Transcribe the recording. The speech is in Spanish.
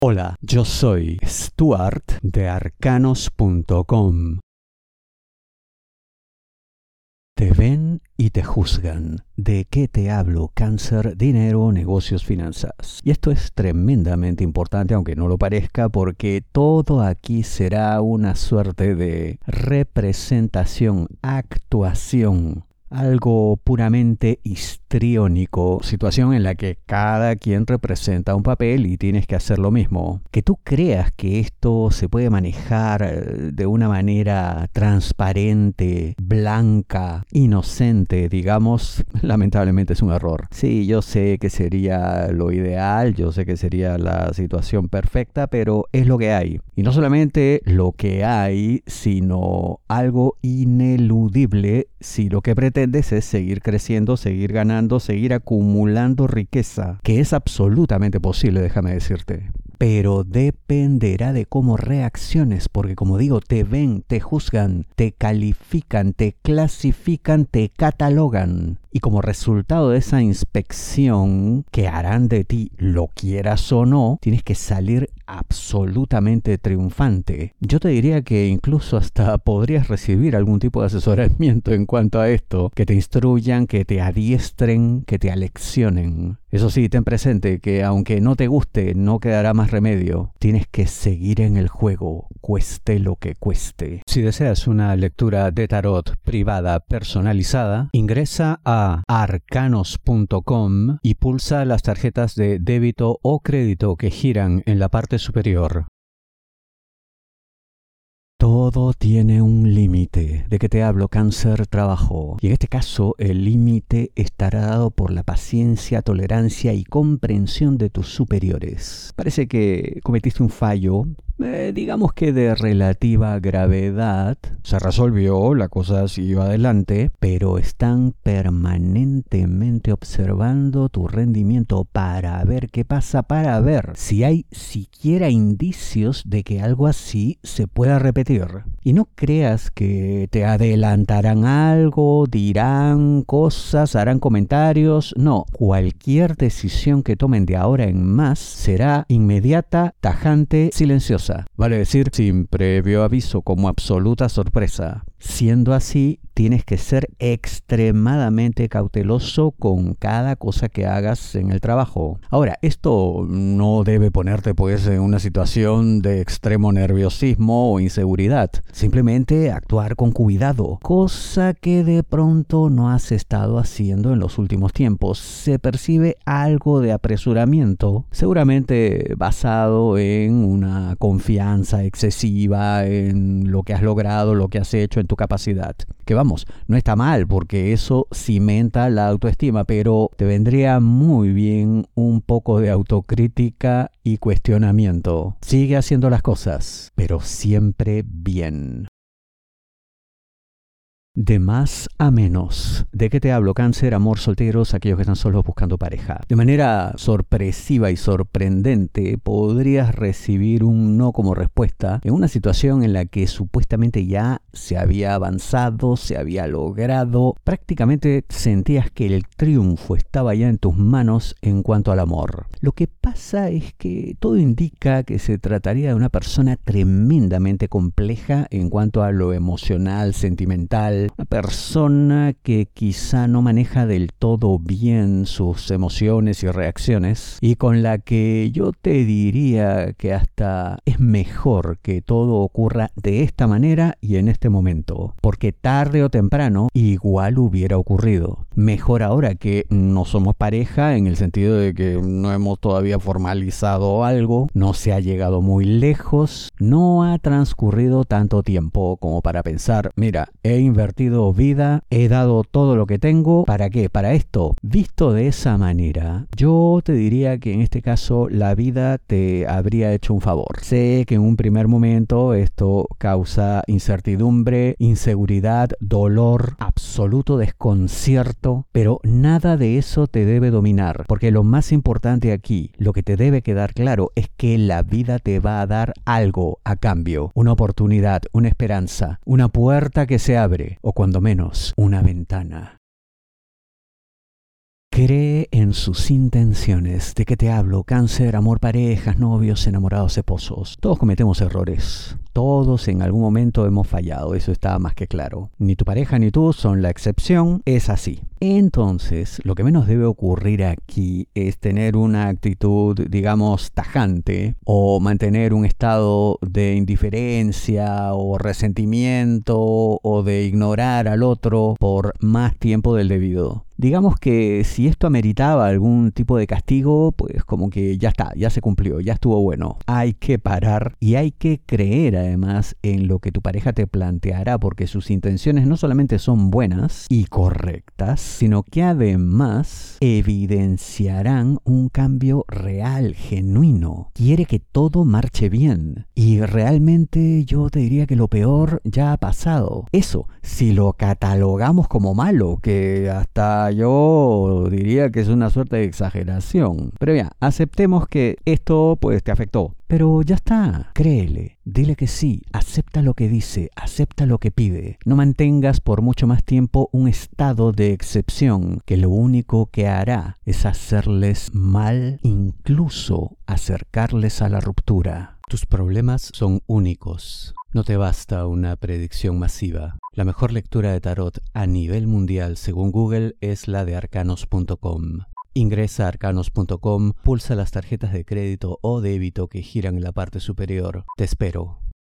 Hola, yo soy Stuart de Arcanos.com. Te ven y te juzgan. ¿De qué te hablo? Cáncer, dinero, negocios, finanzas. Y esto es tremendamente importante, aunque no lo parezca, porque todo aquí será una suerte de representación, actuación. Algo puramente histriónico, situación en la que cada quien representa un papel y tienes que hacer lo mismo. Que tú creas que esto se puede manejar de una manera transparente, blanca, inocente, digamos, lamentablemente es un error. Sí, yo sé que sería lo ideal, yo sé que sería la situación perfecta, pero es lo que hay. Y no solamente lo que hay, sino algo ineludible si lo que pretendes es seguir creciendo, seguir ganando, seguir acumulando riqueza, que es absolutamente posible, déjame decirte. Pero dependerá de cómo reacciones, porque como digo, te ven, te juzgan, te califican, te clasifican, te catalogan. Y como resultado de esa inspección que harán de ti, lo quieras o no, tienes que salir absolutamente triunfante. Yo te diría que incluso hasta podrías recibir algún tipo de asesoramiento en cuanto a esto, que te instruyan, que te adiestren, que te aleccionen. Eso sí, ten presente que aunque no te guste, no quedará más remedio. Tienes que seguir en el juego, cueste lo que cueste. Si deseas una lectura de tarot privada personalizada, ingresa a arcanos.com y pulsa las tarjetas de débito o crédito que giran en la parte superior. Todo tiene un límite. ¿De qué te hablo? Cáncer, trabajo. Y en este caso, el límite estará dado por la paciencia, tolerancia y comprensión de tus superiores. Parece que cometiste un fallo, digamos que de relativa gravedad. Se resolvió, la cosa siguió adelante, pero están permanentemente observando tu rendimiento para ver qué pasa, para ver si hay siquiera indicios de que algo así se pueda repetir. Y no creas que te adelantarán algo, dirán cosas, harán comentarios. No, cualquier decisión que tomen de ahora en más será inmediata, tajante, silenciosa. Vale decir, sin previo aviso, como absoluta sorpresa. Siendo así, tienes que ser extremadamente cauteloso con cada cosa que hagas en el trabajo. Ahora, esto no debe ponerte pues en una situación de extremo nerviosismo o inseguridad. Simplemente actuar con cuidado, cosa que de pronto no has estado haciendo en los últimos tiempos. Se percibe algo de apresuramiento, seguramente basado en una confianza excesiva en lo que has logrado, lo que has hecho, en tu capacidad. Que vamos, no está mal porque eso cimenta la autoestima, pero te vendría muy bien un poco de autocrítica y cuestionamiento. Sigue haciendo las cosas, pero siempre bien. De más a menos. ¿De qué te hablo? Cáncer, amor, solteros, aquellos que están solos buscando pareja. De manera sorpresiva y sorprendente, podrías recibir un no como respuesta en una situación en la que supuestamente ya se había avanzado, se había logrado. Prácticamente sentías que el triunfo estaba ya en tus manos en cuanto al amor. Lo que pasa es que todo indica que se trataría de una persona tremendamente compleja en cuanto a lo emocional, sentimental. Una persona que quizá no maneja del todo bien sus emociones y reacciones y con la que yo te diría que hasta es mejor que todo ocurra de esta manera y en este momento, porque tarde o temprano igual hubiera ocurrido. Mejor ahora que no somos pareja en el sentido de que no hemos todavía formalizado algo, no se ha llegado muy lejos, no ha transcurrido tanto tiempo como para pensar, mira, he invertido vida, he dado todo lo que tengo. ¿Para qué? Para esto. Visto de esa manera, yo te diría que en este caso la vida te habría hecho un favor. Sé que en un primer momento esto causa incertidumbre, inseguridad, dolor, absoluto desconcierto, pero nada de eso te debe dominar, porque lo más importante aquí, lo que te debe quedar claro es que la vida te va a dar algo a cambio, una oportunidad, una esperanza, una puerta que se abre, o cuando menos, una ventana. Cree en sus intenciones. ¿De qué te hablo? Cáncer, amor, parejas, novios, enamorados, esposos. Todos cometemos errores. Todos en algún momento hemos fallado, eso está más que claro. Ni tu pareja ni tú son la excepción, es así. Entonces, lo que menos debe ocurrir aquí es tener una actitud, digamos, tajante o mantener un estado de indiferencia o resentimiento o de ignorar al otro por más tiempo del debido. Digamos que si esto ameritaba algún tipo de castigo, pues como que ya está, ya se cumplió, ya estuvo bueno. Hay que parar y hay que creer además en lo que tu pareja te planteará, porque sus intenciones no solamente son buenas y correctas, sino que además evidenciarán un cambio real, genuino. Quiere que todo marche bien y realmente yo te diría que lo peor ya ha pasado. Eso, si lo catalogamos como malo, que hasta yo diría que es una suerte de exageración. Pero ya, aceptemos que esto pues te afectó. Pero ya está, créele, dile que sí, acepta lo que dice, acepta lo que pide. No mantengas por mucho más tiempo un estado de excepción que lo único que hará es hacerles mal, incluso acercarles a la ruptura. Tus problemas son únicos. No te basta una predicción masiva. La mejor lectura de tarot a nivel mundial, según Google, es la de arcanos.com. Ingresa a arcanos.com, pulsa las tarjetas de crédito o débito que giran en la parte superior. Te espero.